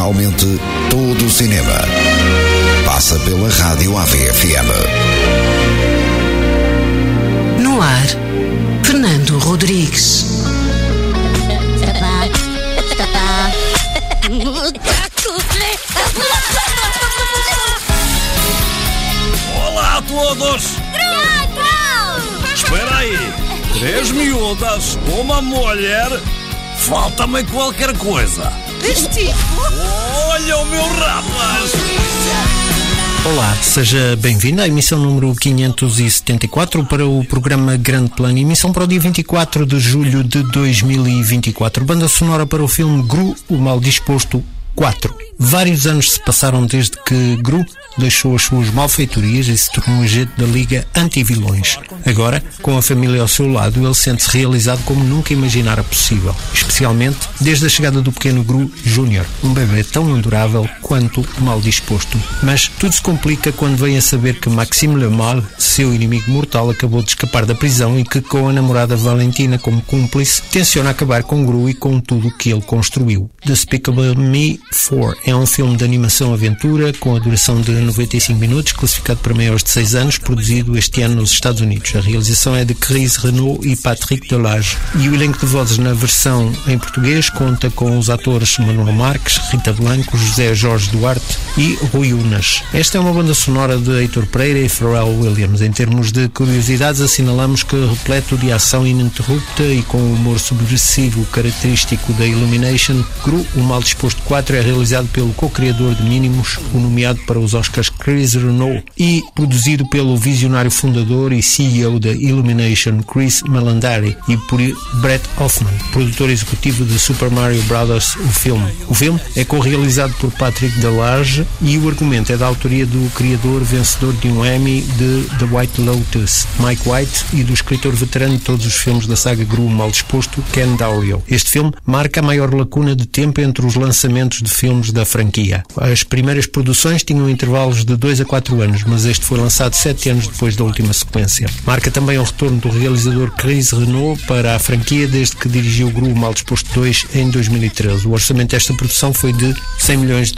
Literalmente todo o cinema passa pela Rádio AVFM. No ar, Fernando Rodrigues. Olá a todos! Espera aí, 3 miúdas, uma mulher, falta-me qualquer coisa. Olha o meu rapaz! Olá, seja bem-vindo à emissão número 574 para o programa Grande Plano, emissão para o dia 24 de julho de 2024. Banda sonora para o filme Gru, o Mal Disposto 4. Vários anos se passaram desde que Gru deixou as suas malfeitorias e se tornou agente da Liga Anti-Vilões. Agora, com a família ao seu lado, ele sente-se realizado como nunca imaginara possível, especialmente desde a chegada do pequeno Gru Jr., um bebê tão adorável quanto mal disposto. Mas tudo se complica quando vem a saber que Maxime Le Mal, seu inimigo mortal, acabou de escapar da prisão e que, com a namorada Valentina como cúmplice, tenciona acabar com Gru e com tudo o que ele construiu. Despicable Me 4 é um filme de animação-aventura com a duração de 95 minutos, classificado para maiores de 6 anos, produzido este ano nos Estados Unidos. A realização é de Chris Renaud e Patrick Delage. E o elenco de vozes na versão em português conta com os atores Manuel Marques, Rita Blanco, José Jorge Duarte e Rui Unas. Esta é uma banda sonora de Heitor Pereira e Pharrell Williams. Em termos de curiosidades, assinalamos que, repleto de ação ininterrupta e com o humor subversivo característico da Illumination, Gru, o Mal Disposto 4 é realizado pelo co-criador de Minimus, o nomeado para os Oscars Chris Renaud, e produzido pelo visionário fundador e CEO da Illumination, Chris Meledandri, e por Brett Hoffman, produtor executivo de Super Mario Bros. O filme é co-realizado por Patrick Delage e o argumento é da autoria do criador vencedor de um Emmy de The White Lotus, Mike White, e do escritor veterano de todos os filmes da saga Gru Mal Disposto, Ken Daurio. Este filme marca a maior lacuna de tempo entre os lançamentos de filmes da franquia. As primeiras produções tinham intervalos de 2 a 4 anos, mas este foi lançado 7 anos depois da última sequência. Marca também o retorno do realizador Chris Renaud para a franquia desde que dirigiu Gru Mal Disposto 2 em 2013. O orçamento desta produção foi de $100 milhões.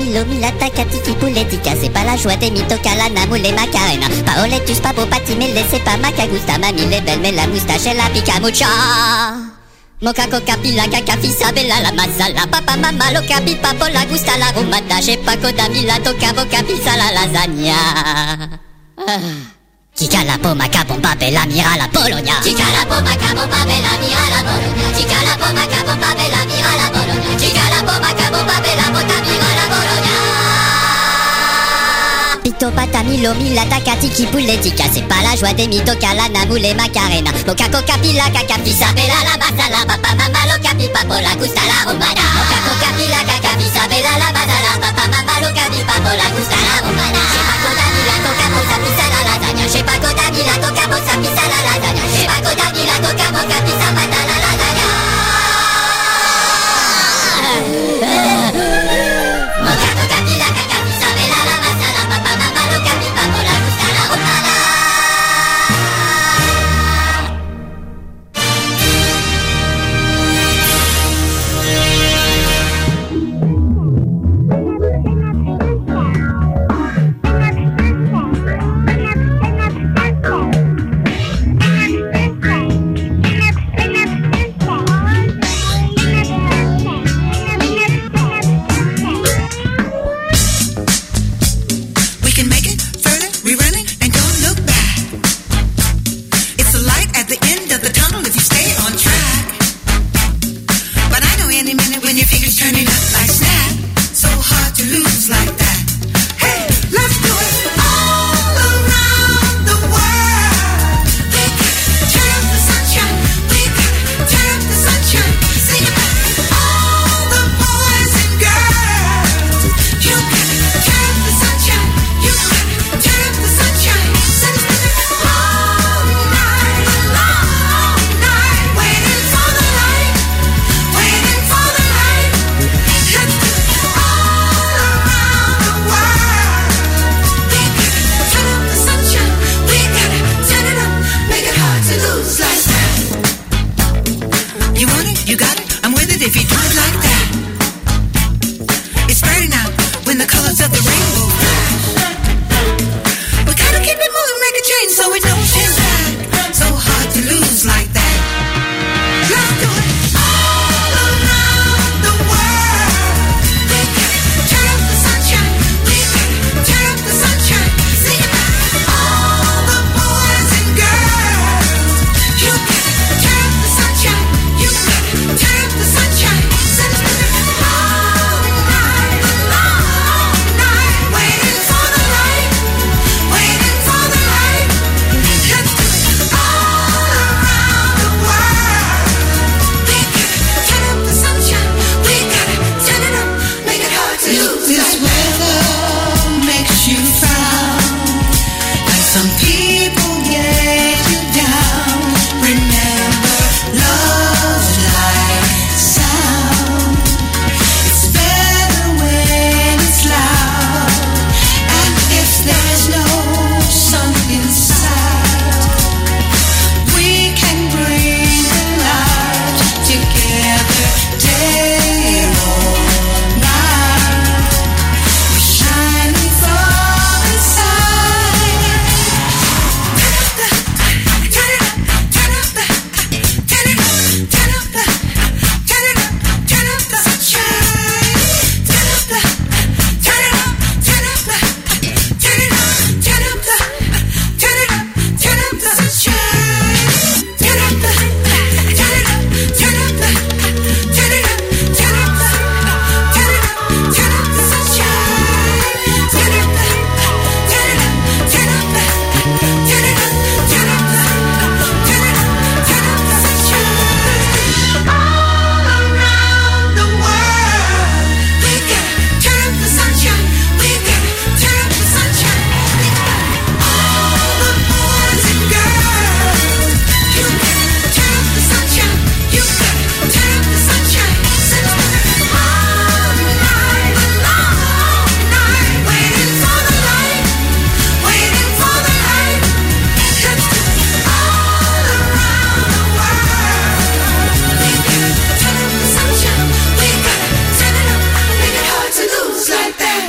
Milo, Milata, Katiki, Pouletica, c'est pas la joie des mitocalana, moule macarena. Paoletus, papo, patimele, c'est pas macagusta, mamie, les belles, mais la moustache et la picamucha. Mocha, coca, pila, caca, fissa, bella, la masala, papa, mama, loca, pipa, la gusta, la rumata, j'ai pas coda, mila, toca, boca, pizza, la lasagna. Chica la poma, capomba, bella, mira la Polonia. Chica la poma, capomba, bella, mira la Polonia. Chica la poma, capomba, bella, mira la Polonia. Chica la poma, capomba, bella, mota, mira la Polonia. Pito, pata, milo, milata, katiki, pouletica, c'est pas la joie des mitocalana, moule, macarena. Mocha, coca, pila, caca, fissa, bella, la basala, papa, mama, loca, pipa, la gusta, la romana. Mocha, coca, pila, caca, fissa, bella, la basala, papa, mama, loca, pipa, la gusta, la romana. J'ai pas coda, mila, toca, moza, pizza, la lasagna. J'ai pas coda, mila, toca, moza, pizza, la lasagna. J'ai pas coda, mila, toca, moza, pizza, pata, la lasagna. Mocha, coca, pila, caca, fissa, bella, la basala, papa, mama, loca, pipa, la gusta, la romana.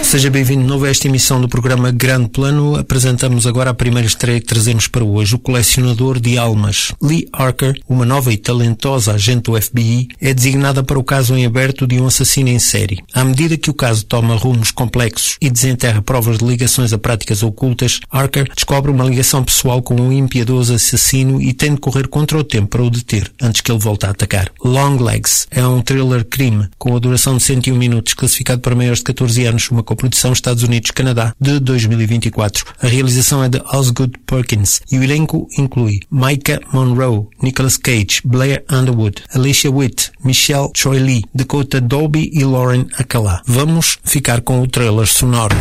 Seja bem-vindo de novo a esta emissão do programa Grande Plano. Apresentamos agora a primeira estreia que trazemos para hoje, O Colecionador de Almas. Lee Archer, uma nova e talentosa agente do FBI, é designada para o caso em aberto de um assassino em série. À medida que o caso toma rumos complexos e desenterra provas de ligações a práticas ocultas, Archer descobre uma ligação pessoal com um impiedoso assassino e tem de correr contra o tempo para o deter, antes que ele volte a atacar. Long Legs é um thriller crime com a duração de 101 minutos, classificado para maiores de 14 anos, uma coprodução Estados Unidos-Canadá de 2024. A realização é de Osgood Perkins e o elenco inclui Maika Monroe, Nicolas Cage, Blair Underwood, Alicia Witt, Michelle Choi Lee, Dakota Dolby e Lauren Akala. Vamos ficar com o trailer sonoro.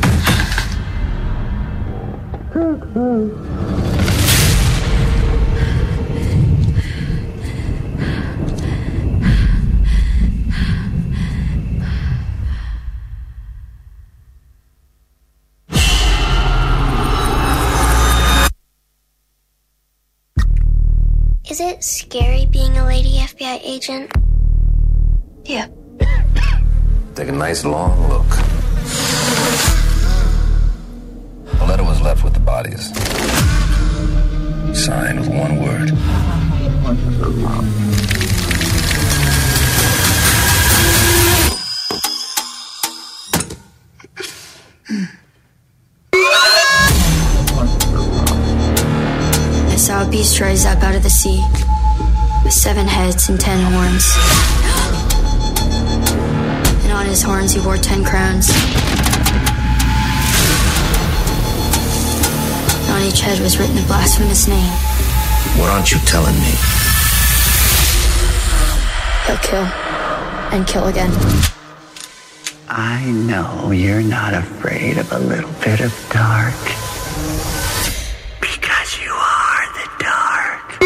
Is it scary being a lady FBI agent? Yeah. Take a nice long look. A letter was left with the bodies. Signed with one word. I saw a beast rise up out of the sea, with 7 heads and 10 horns. And on his horns he wore 10 crowns. And on each head was written a blasphemous name. What aren't you telling me? He'll kill, and kill again. I know you're not afraid of a little bit of dark. Because you are the dark.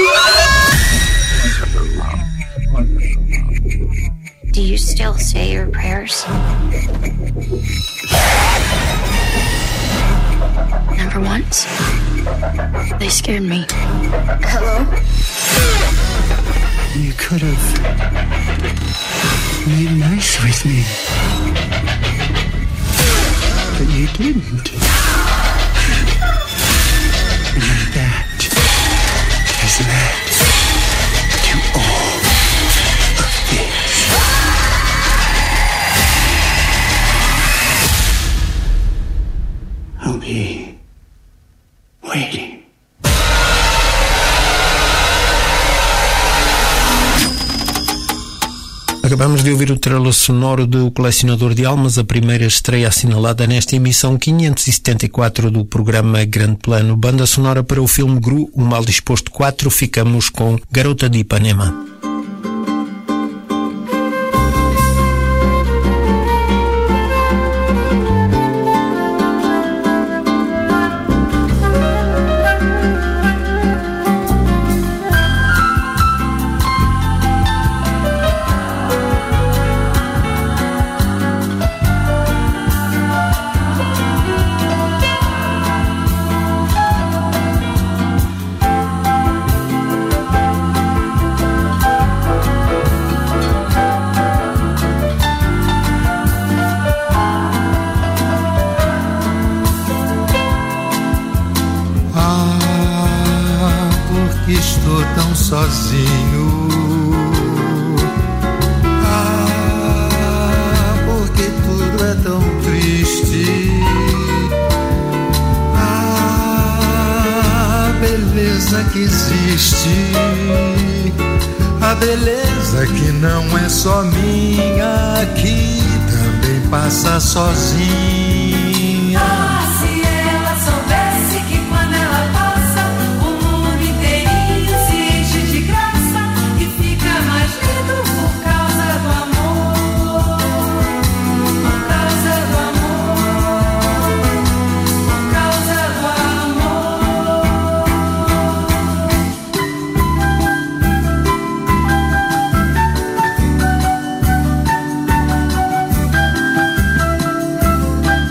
Do you still say your prayers? Never once. They scared me. Hello? You could have made nice with me. But you didn't. And that has led to all of this. I'll be waiting. Acabamos de ouvir o trailer sonoro de O Colecionador de Almas, a primeira estreia assinalada nesta emissão 574 do programa Grande Plano. Banda sonora para o filme Gru, o Mal Disposto 4. Ficamos com Garota de Ipanema. Estou tão sozinho. Porque tudo é tão triste. A beleza que existe, a beleza que não é só minha, que também passa sozinha. Se ela soubesse que quando ela passa, o mundo inteirinho se enche de graça e fica mais lindo por causa do amor. Por causa do amor. Por causa do amor.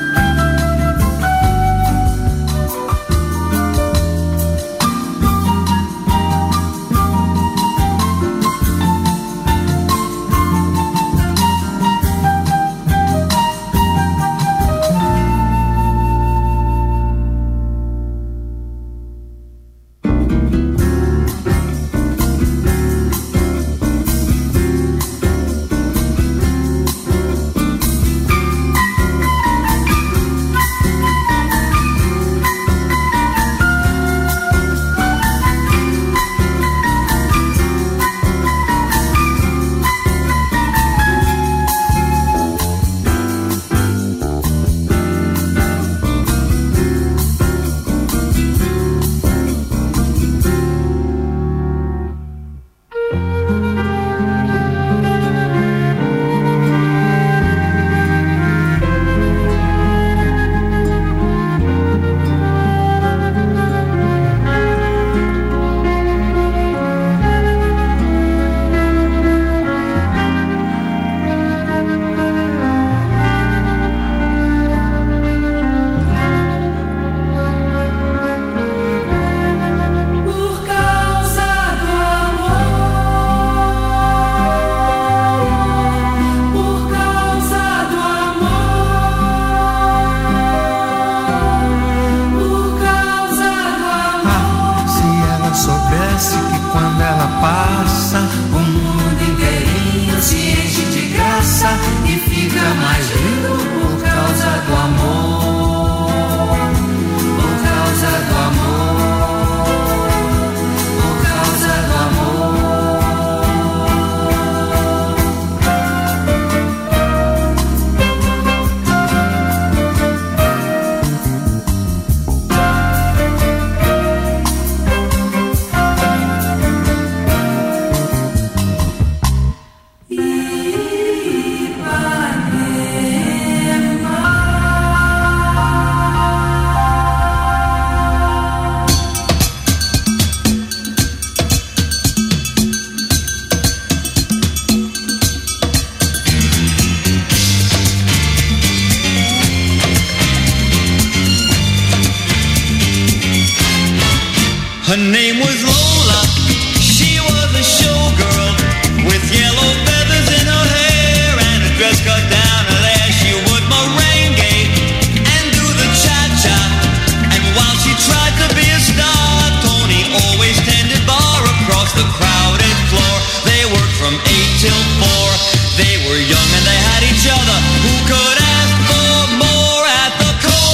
Her name was Lola. She was a showgirl with yellow feathers in her hair and a dress cut down her there. She would merengue and do the cha-cha. And while she tried to be a star, Tony always tended bar across the crowded floor. They worked from 8 till 4. They were young and they had each other. Who could ask for more at the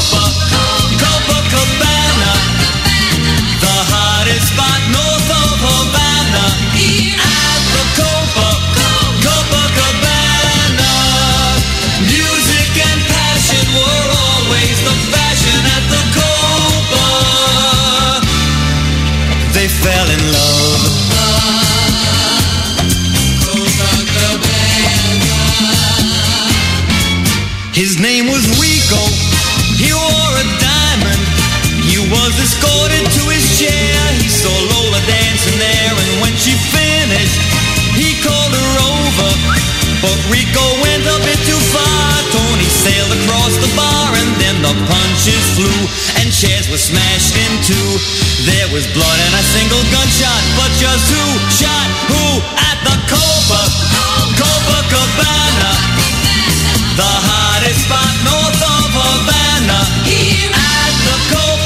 Copacabana? The hottest spot north of Havana. At the Copacabana. Music and passion were always the fashion at the Copa. They fell in love. His name was Rico, he wore a diamond. He was escorted to his chair. He saw Lola dancing there, and when she finished, he called her over. But Rico went a bit too far. Tony sailed across the bar, and then the punches flew, and chairs were smashed in two. There was blood and a single gunshot, but just who shot who at the Copacabana? The hottest spot north of Havana. At the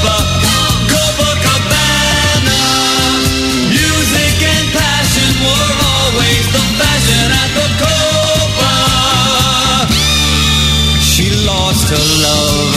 Copacabana. Music and passion were always the fashion at the Copa. She lost her love.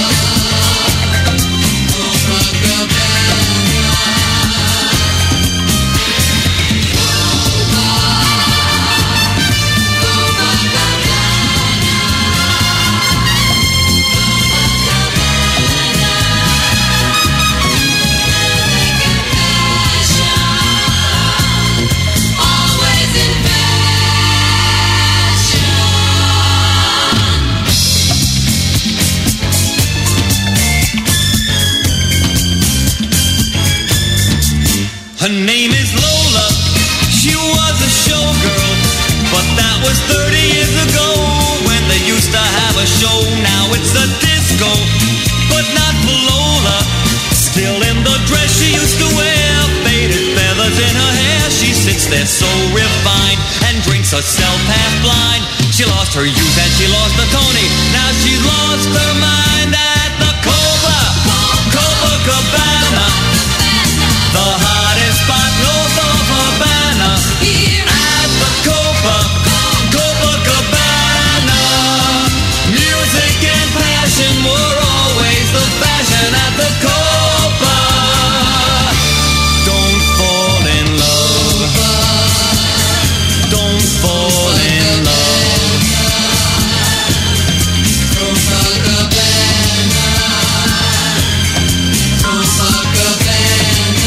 Her name is Lola, she was a showgirl, but that was 30 years ago when they used to have a show. Now it's a disco, but not for Lola. Still in the dress she used to wear, faded feathers in her hair. She sits there so refined and drinks herself half blind. She lost her youth and she lost the Tony. Now she's lost her mind at the Copacabana. The hottest spot north of Havana. At the Copacabana. Music and passion were always the fashion at the Copa. Don't fall in love. Don't fall in love. Copacabana. Copacabana.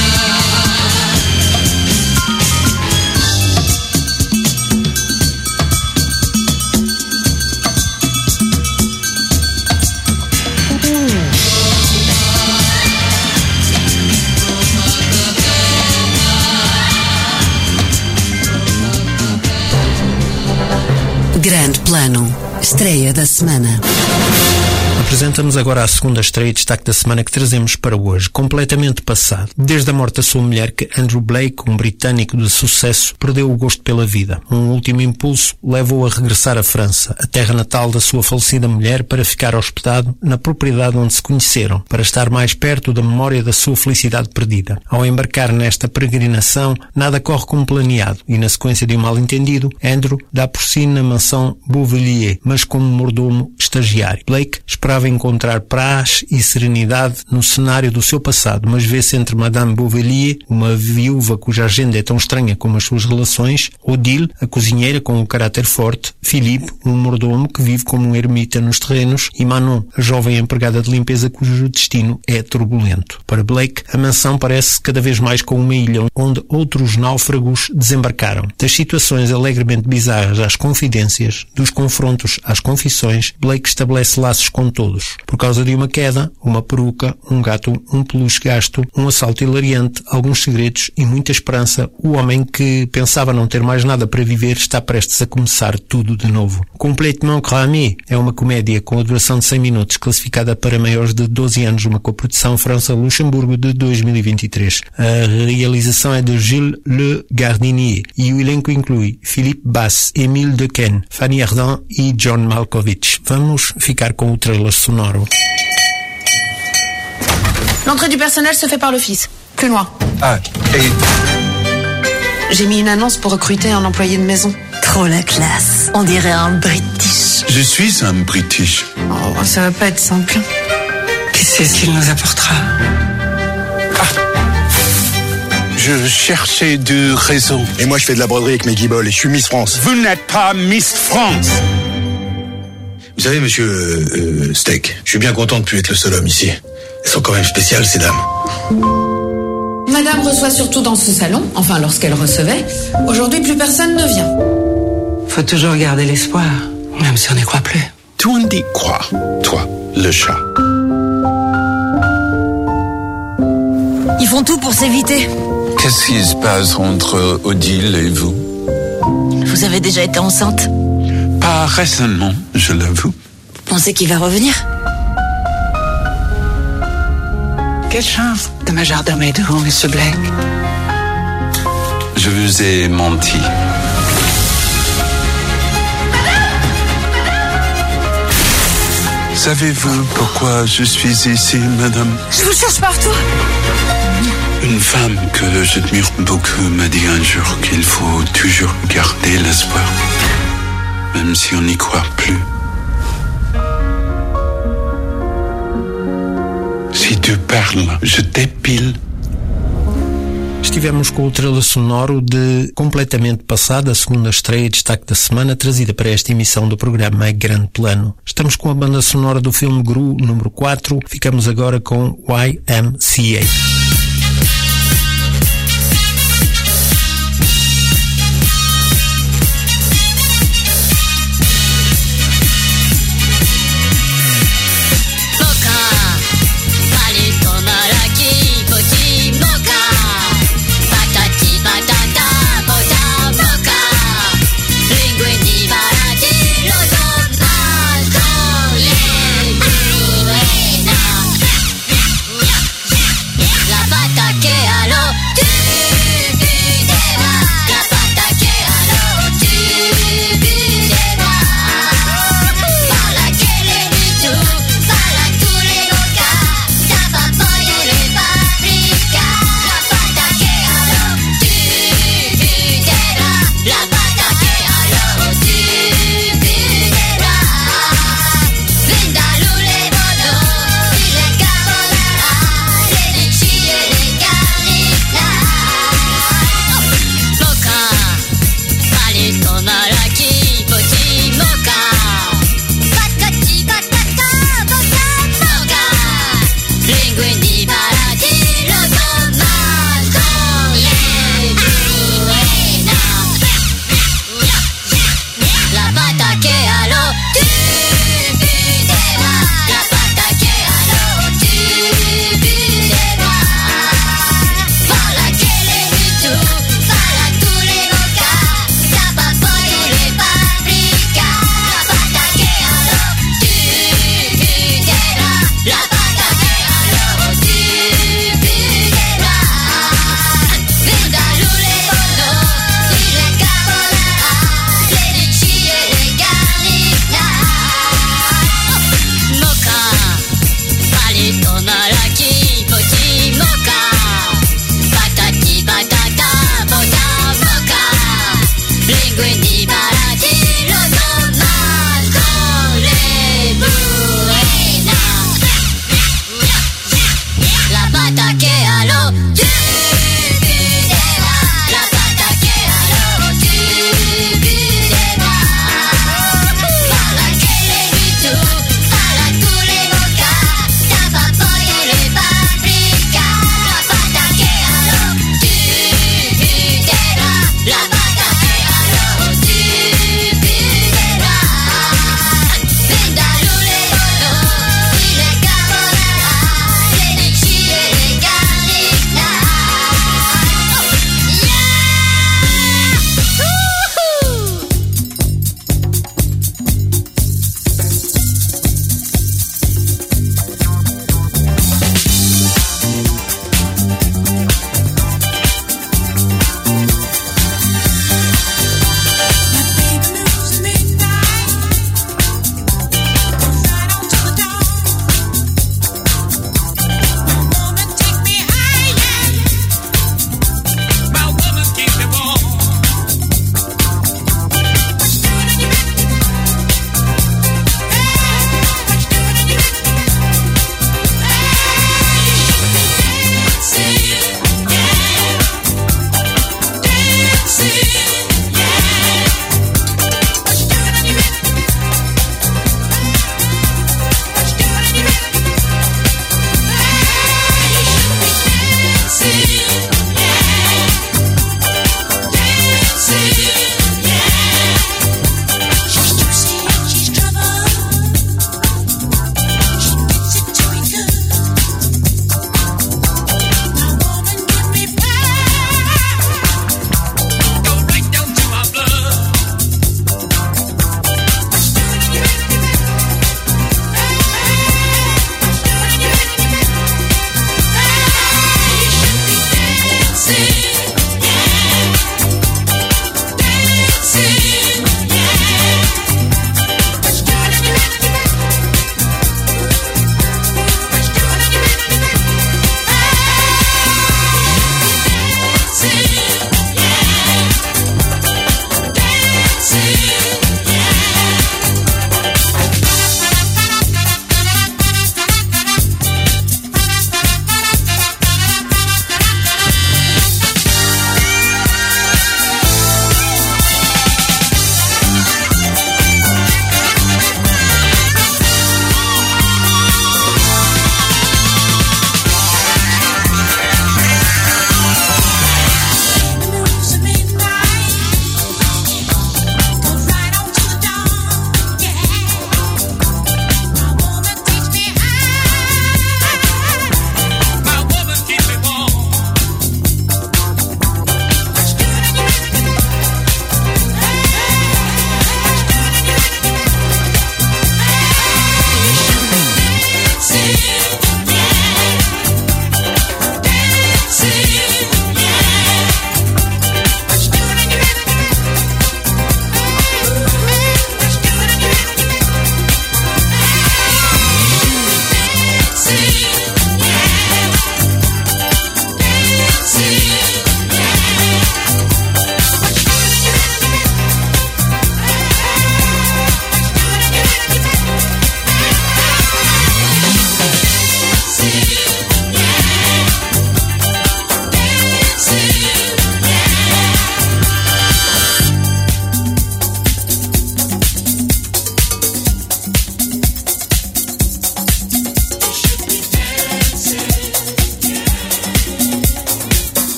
Grande Plano, estreia da semana. Apresentamos agora a segunda estreia e destaque da semana que trazemos para hoje, completamente passado. Desde a morte da sua mulher que Andrew Blake, um britânico de sucesso, perdeu o gosto pela vida. Um último impulso levou-o a regressar à França, a terra natal da sua falecida mulher, para ficar hospedado na propriedade onde se conheceram, para estar mais perto da memória da sua felicidade perdida. Ao embarcar nesta peregrinação, nada corre como planeado e, na sequência de um mal-entendido, Andrew dá por si na mansão Beauvilliers, mas como mordomo estagiário. Blake esperava encontrar paz e serenidade no cenário do seu passado, mas vê-se entre Madame Beauvilliers, uma viúva cuja agenda é tão estranha como as suas relações, Odile, a cozinheira com um caráter forte, Philippe, um mordomo que vive como um ermita nos terrenos, e Manon, a jovem empregada de limpeza cujo destino é turbulento. Para Blake, a mansão parece cada vez mais com uma ilha onde outros náufragos desembarcaram. Das situações alegremente bizarras às confidências, dos confrontos às confissões, Blake estabelece laços com todos, todos. Por causa de uma queda, uma peruca, um gato, um peluche gasto, um assalto hilariante, alguns segredos e muita esperança, o homem que pensava não ter mais nada para viver está prestes a começar tudo de novo. Complètement Cramé é uma comédia com a duração de 100 minutos, classificada para maiores de 12 anos, uma coprodução França-Luxemburgo de 2023. A realização é de Gilles Le Gardinier e o elenco inclui Philippe Bass, Émile Dequesne, Fanny Ardant e John Malkovich. Vamos ficar com o trailer sonoro. L'entrée du personnel se fait par l'office. Plus loin. Ah, et... J'ai mis une annonce pour recruter un employé de maison. Trop la classe. On dirait un British. Je suis un British. Oh, ça va pas être simple. Qu'est-ce qu'il nous apportera? Je cherchais de raison. Et moi, je fais de la broderie avec mes guibolles et je suis Miss France. Vous n'êtes pas Miss France. Vous savez, monsieur Steak, je suis bien content de plus être le seul homme ici. Elles sont quand même spéciales, ces dames. Madame reçoit surtout dans ce salon, enfin lorsqu'elle recevait. Aujourd'hui, plus personne ne vient. Faut toujours garder l'espoir, même si on n'y croit plus. Tout on y croit. Toi, le chat. Ils font tout pour s'éviter. Qu'est-ce qui se passe entre Odile et vous? Vous avez déjà été enceinte? Pas récemment, je l'avoue. Vous pensez qu'il va revenir? Quelle chance de majordome de haut, monsieur Blake. Je vous ai menti. Savez-vous pourquoi je suis ici, madame? Je vous cherche partout. Une femme que j'admire beaucoup m'a dit un jour qu'il faut toujours garder l'espoir, même si on n'y croit plus. Si tu parles, je t'épile. Estivemos com o trailer sonoro de Completamente Passada, a segunda estreia e destaque da semana, trazida para esta emissão do programa Grande Plano. Estamos com a banda sonora do filme Gru, número 4. Ficamos agora com YMCA.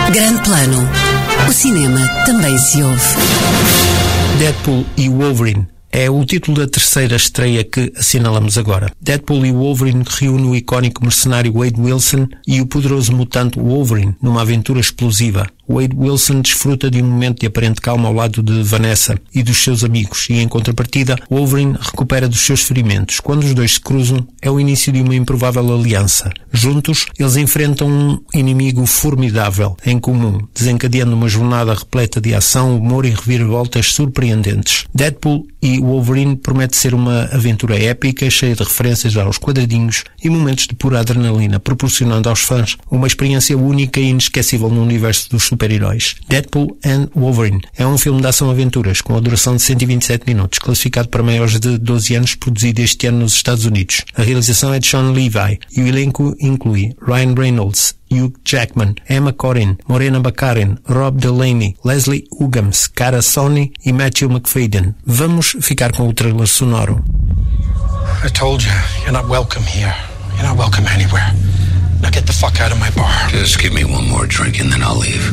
Grande Plano. O cinema também se ouve. Deadpool e Wolverine é o título da terceira estreia que assinalamos agora. Deadpool e Wolverine reúne o icónico mercenário Wade Wilson e o poderoso mutante Wolverine numa aventura explosiva. Wade Wilson desfruta de um momento de aparente calma ao lado de Vanessa e dos seus amigos e, em contrapartida, Wolverine recupera dos seus ferimentos. Quando os dois se cruzam, é o início de uma improvável aliança. Juntos, eles enfrentam um inimigo formidável em comum, desencadeando uma jornada repleta de ação, humor e reviravoltas surpreendentes. Deadpool e Wolverine promete ser uma aventura épica, cheia de referências aos quadradinhos e momentos de pura adrenalina, proporcionando aos fãs uma experiência única e inesquecível no universo dos super-heróis. Deadpool and Wolverine é um filme de ação-aventuras com a duração de 127 minutos, classificado para maiores de 12 anos, produzido este ano nos Estados Unidos. A realização é de Sean Levi e o elenco inclui Ryan Reynolds, Hugh Jackman, Emma Corrin, Morena Baccarin, Rob Delaney, Leslie Uggams, Cara Sony e Matthew McFadden. Vamos ficar com o trailer sonoro. I told you, you're not welcome here. You're not welcome anywhere. Now get the fuck out of my bar. Just give me one more drink and then I'll leave.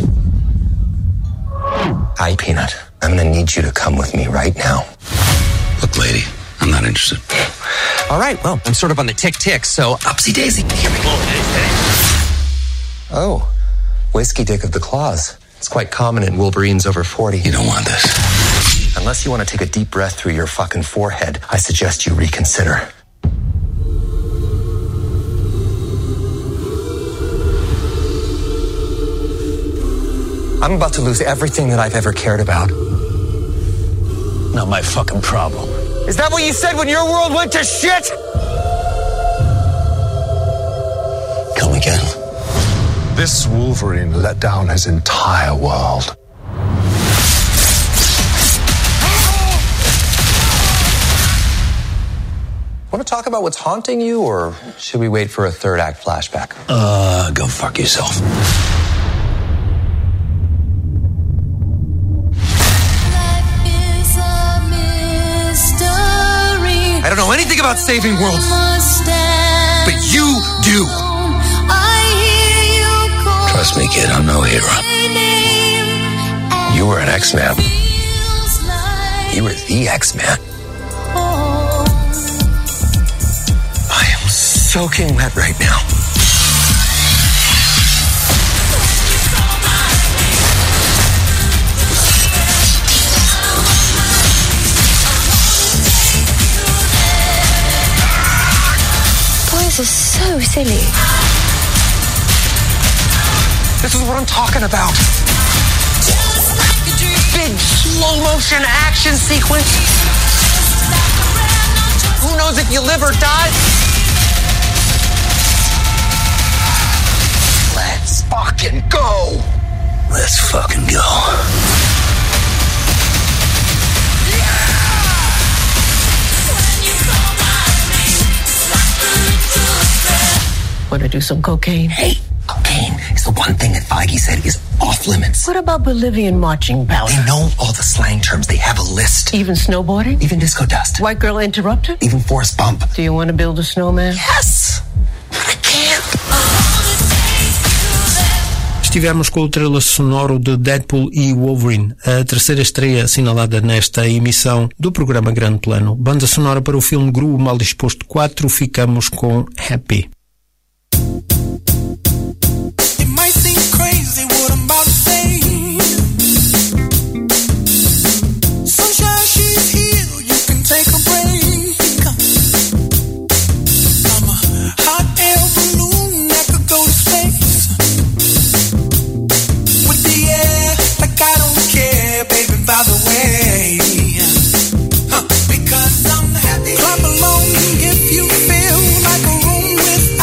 Hi, Peanut. I'm gonna need you to come with me right now. Look, lady, I'm not interested. All right, well, I'm sort of on the tick-tick, so upsy daisy. Here we go. Oh, whiskey dick of the claws. It's quite common in Wolverines over 40. You don't want this. Unless you want to take a deep breath through your fucking forehead, I suggest you reconsider. I'm about to lose everything that I've ever cared about. Not my fucking problem. Is that what you said when your world went to shit? Come again. This Wolverine let down his entire world. Want to talk about what's haunting you, or should we wait for a third act flashback? Go fuck yourself. I don't know anything about saving worlds, but you do. Trust me, kid, I'm no hero. You were an X-Man. You were the X-Man. I am soaking wet right now. Boys are so silly. This is what I'm talking about. Big slow motion action sequence. Who knows if you live or die? Let's fucking go. Let's fucking go. Want to do some cocaine? Hey, cocaine is the one thing that Feige said is off limits. What about Bolivian marching powder? They know all the slang terms. They have a list. Even snowboarding? Even disco dust. White girl interrupted? Even force bump. Do you want to build a snowman? Yes! I can't. Estivemos com o trailer sonoro de Deadpool e Wolverine, a terceira estreia assinalada nesta emissão do programa Grande Plano. Banda sonora para o filme Gru Mal Disposto 4, ficamos com Happy. Because I'm happy. Clap along if you feel like a room with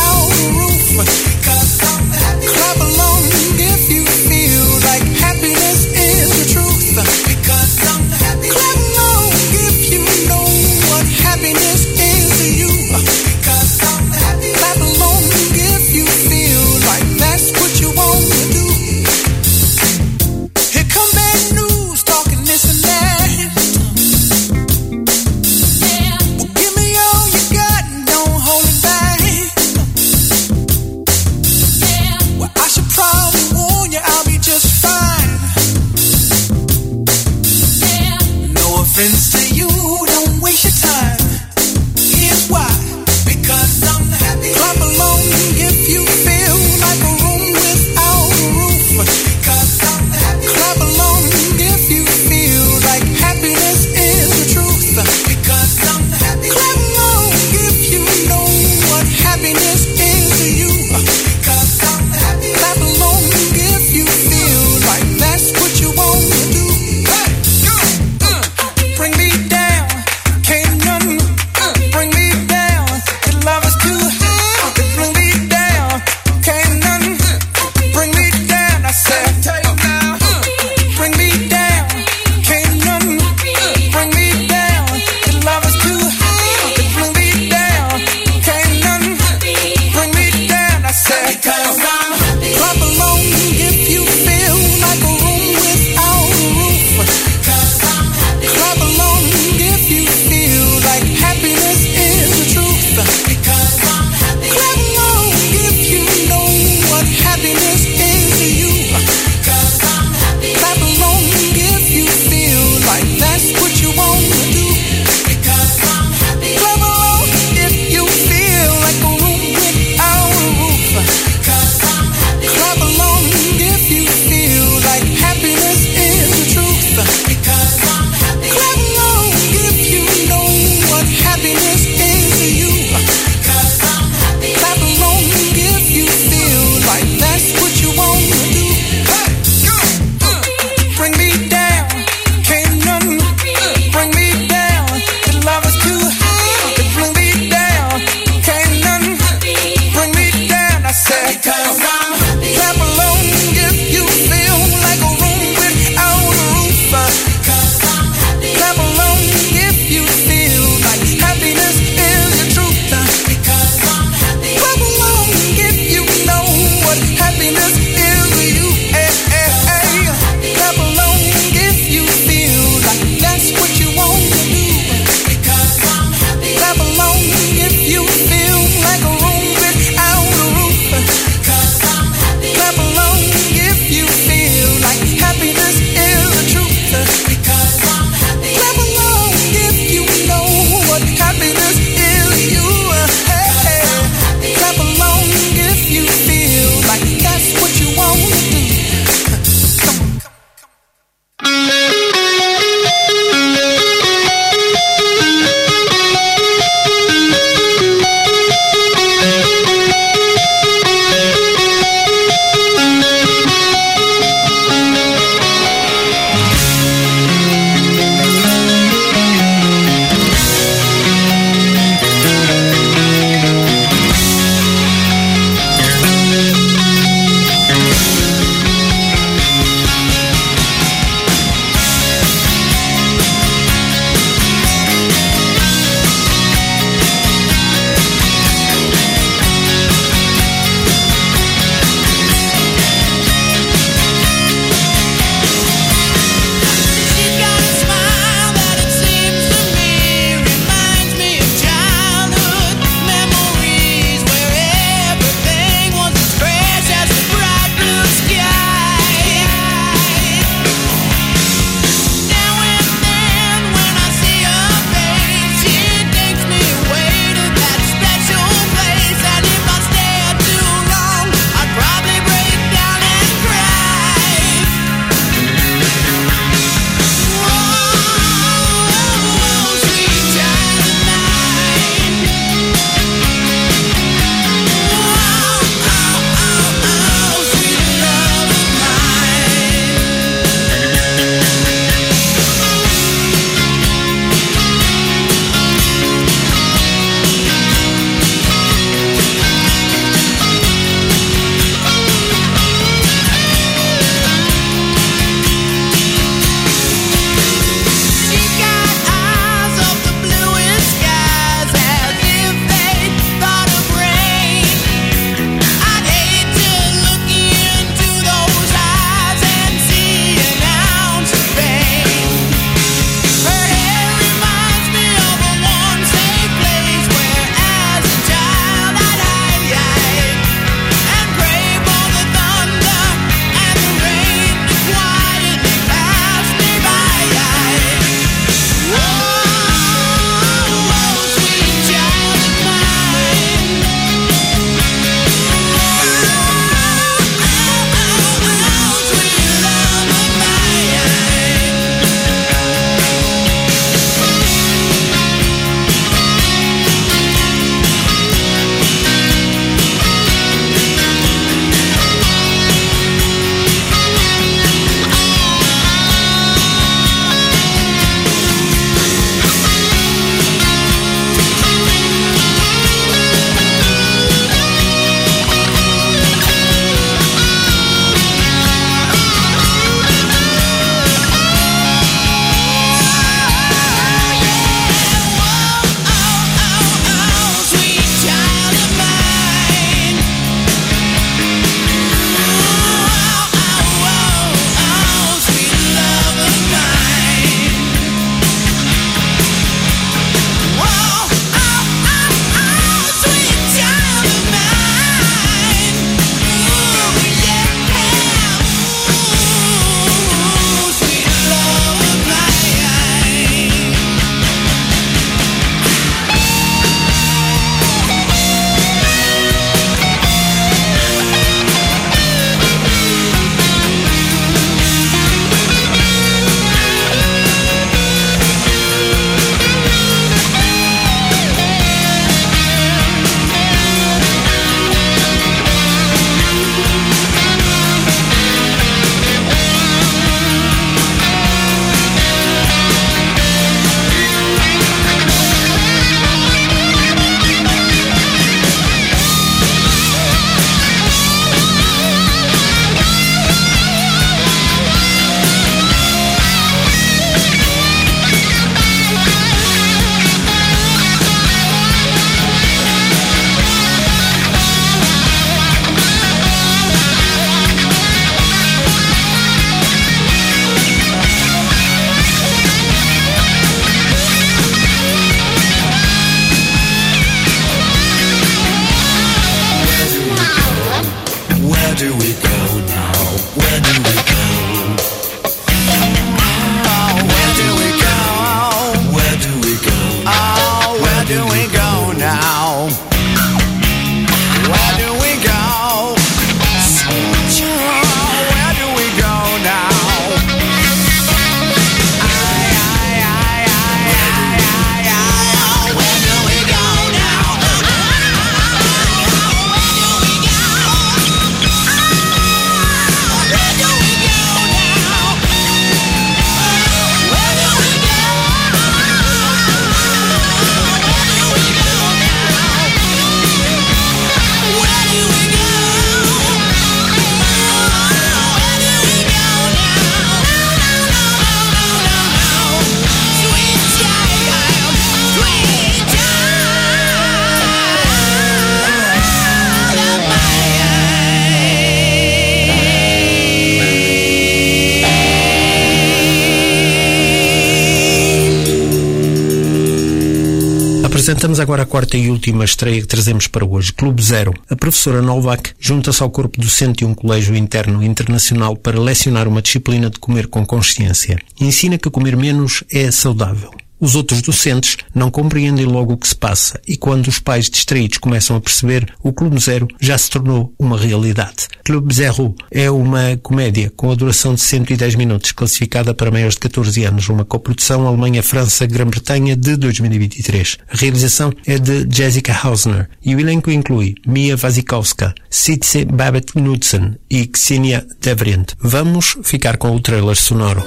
Apresentamos agora a quarta e última estreia que trazemos para hoje, Clube Zero. A professora Novak junta-se ao corpo docente de um colégio interno internacional para lecionar uma disciplina de comer com consciência. Ensina que comer menos é saudável. Os outros docentes não compreendem logo o que se passa e quando os pais distraídos começam a perceber, o Clube Zero já se tornou uma realidade. Clube Zero é uma comédia com a duração de 110 minutos, classificada para maiores de 14 anos, uma coprodução Alemanha-França-Grã-Bretanha de 2023. A realização é de Jessica Hausner e o elenco inclui Mia Wasikowska, Sitze Babett Knudsen e Ksenia Devrient. Vamos ficar com o trailer sonoro.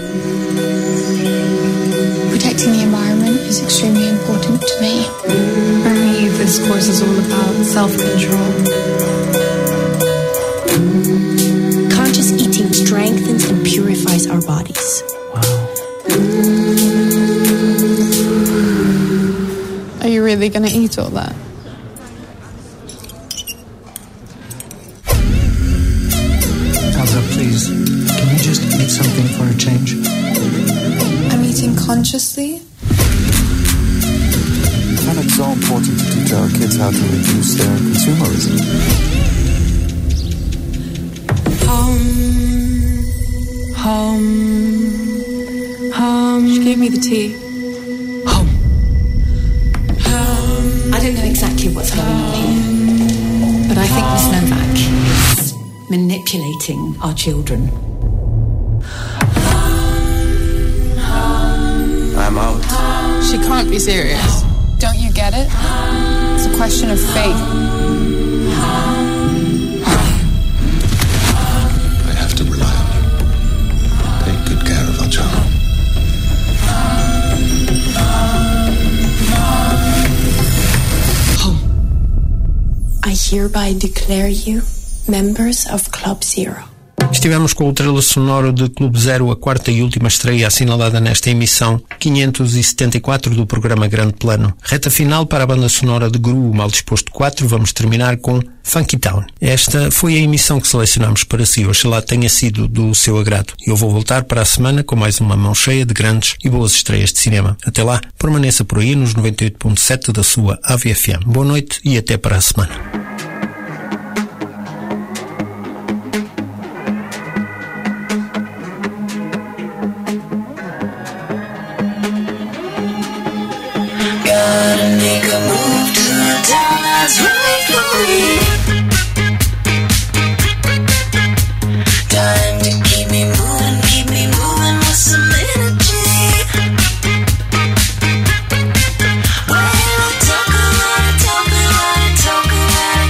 Protecting the environment is extremely important to me. For me, this course is all about self-control. Conscious eating strengthens and purifies our bodies. Are you really going to eat all that? Elsa, please, can you just eat something for a change? I'm eating consciously. I find it so important to teach our kids how to reduce their consumerism. She gave me the tea. I don't know exactly what's going on here, but I think Miss Novak is manipulating our children. I'm out. She can't be serious. Don't you get it? It's a question of faith. I have to rely on you. Take good care of our child. I hereby declare you members of Club Zero. Estivemos com o trailer sonoro de Clube Zero, a quarta e última estreia assinalada nesta emissão 574 do programa Grande Plano. Reta final para a banda sonora de Gru, Mal Disposto 4, vamos terminar com Funky Town. Esta foi a emissão que selecionamos para si, oxalá tenha sido do seu agrado. Eu vou voltar para a semana com mais uma mão cheia de grandes e boas estreias de cinema. Até lá, permaneça por aí nos 98.7 da sua AVFM. Boa noite e até para a semana. Gotta make a move to the town that's right for me. Time to keep me moving with some energy. Well, I talk a lot,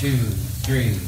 2, 3.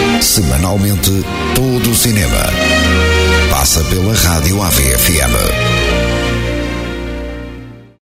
Semanalmente, todo o cinema passa pela Rádio AVFM.